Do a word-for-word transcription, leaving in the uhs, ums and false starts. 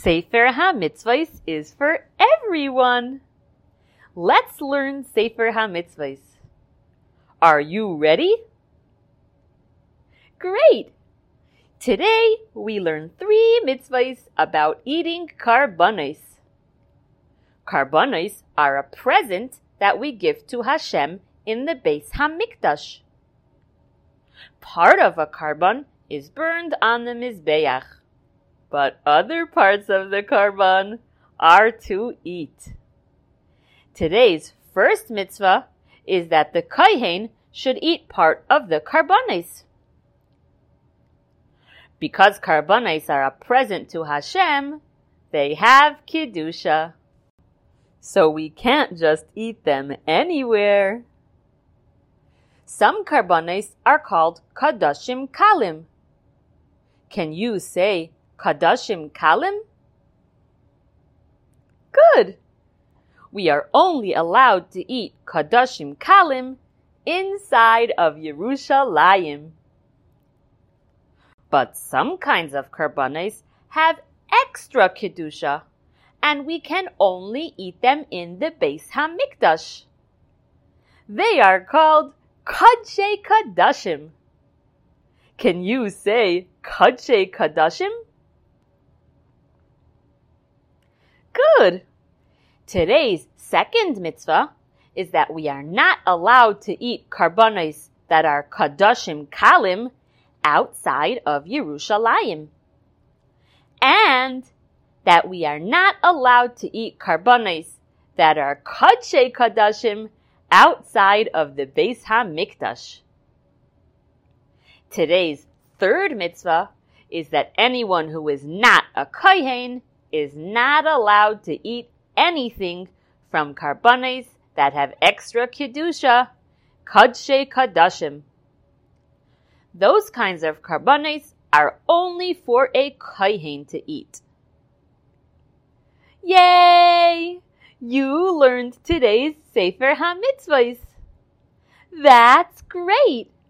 Sefer HaMitzvos is for everyone. Let's learn Sefer HaMitzvos. Are you ready? Great! Today we learn three mitzvahs about eating karbanos. Karbanos are a present that we give to Hashem in the Beis HaMikdash. Part of a karban is burned on the Mizbeach, but other parts of the karban are to eat. Today's first mitzvah is that the kohen should eat part of the karbanos. Because karbanos are a present to Hashem, they have kedusha. So we can't just eat them anywhere. Some karbanos are called kadashim kalim. Can you say kadashim kalim? Good! We are only allowed to eat kadashim kalim inside of Yerushalayim. But some kinds of karbanos have extra kedusha, and we can only eat them in the Beis HaMikdash. They are called Kadshei Kadashim. Can you say Kadshei Kadashim? Good! Today's second mitzvah is that we are not allowed to eat karbanos that are Kadashim Kalim outside of Yerushalayim. And that we are not allowed to eat karbanos that are Kadshei Kadashim outside of the Beis HaMikdash. Today's third mitzvah is that anyone who is not a kohen is not allowed to eat anything from karbanos that have extra kedusha, Kadshei Kadashim. Those kinds of karbanos are only for a kohen to eat. Yay! You learned today's Sefer HaMitzvos. That's great!